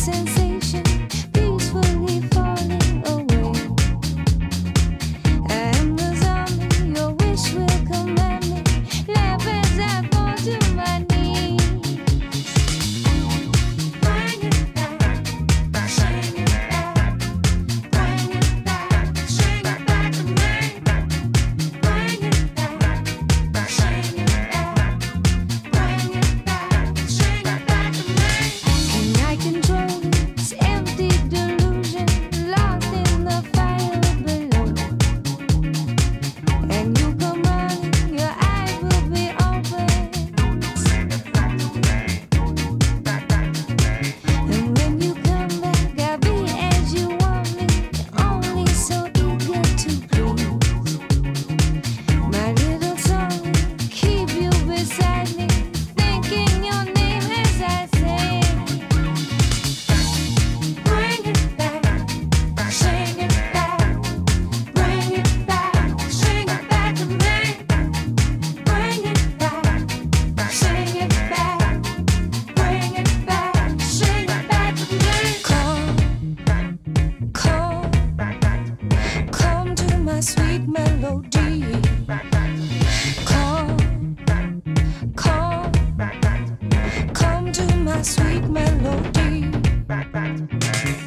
sensation, peacefully falling away. I am the zombie, your wish will command me. Laugh as I fall to my knees. Bring it back, sing it back. Bring it back, sing it back to me. Bring it back, sing it back. Bring it back, sing it back to me. Can I control this empty delusion, lost in the fire below? And you come running, your eyes will be open. And when you come back, I'll be as you want me, only so eager to please. My little song, keep you beside me, thinking your name as I sing. Bring it back, sing it back. Bring it back, sing it back to me. Bring it back, sing it back. Bring it back, sing it back to me. Come to my sweet melody. Come to my sweet melody.